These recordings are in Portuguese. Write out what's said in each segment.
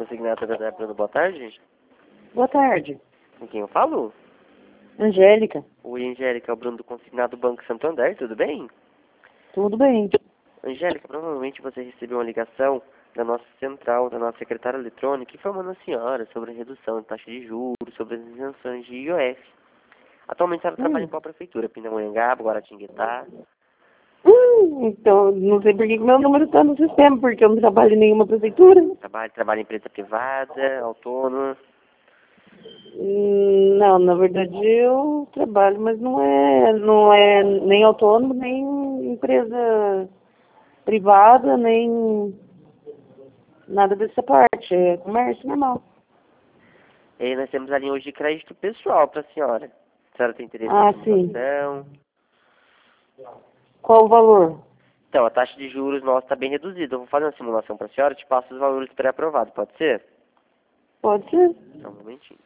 consignado da Bruno, boa tarde. Boa tarde. Com quem eu falo? Angélica. Oi, Angélica, é o Bruno do consignado Banco Santander, tudo bem? Tudo bem? Angélica, provavelmente você recebeu uma ligação da nossa central, da nossa secretária eletrônica, informando a senhora sobre a redução de taxa de juros, sobre as isenções de IOF. Atualmente a senhora trabalha em qual prefeitura? Pindamonhangaba, Guaratinguetá? Então, não sei por que que meu número está no sistema, porque eu não trabalho em nenhuma prefeitura. Trabalha em empresa privada, autônoma? Não, na verdade eu trabalho, mas não é nem autônomo, nem empresa privada, nem nada dessa parte. É comércio normal. E aí nós temos a linha hoje de crédito pessoal para a senhora. A senhora tem interesse Ah, na sim. situação? Qual o valor? Então, a taxa de juros nossa está bem reduzida. Eu vou fazer uma simulação para a senhora e te passo os valores pré-aprovados, pode ser? Pode ser. Só um momentinho.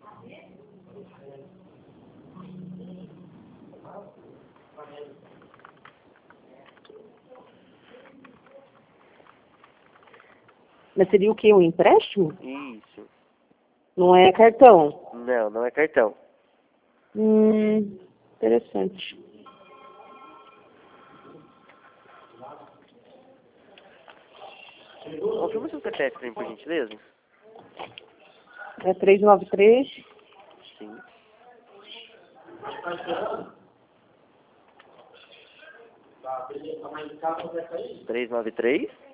Mas seria o quê? Um empréstimo? Isso. Não é cartão? Não, não é cartão. Interessante. Confirma o seu CPF para mim, por gentileza? É 393. Sim. 393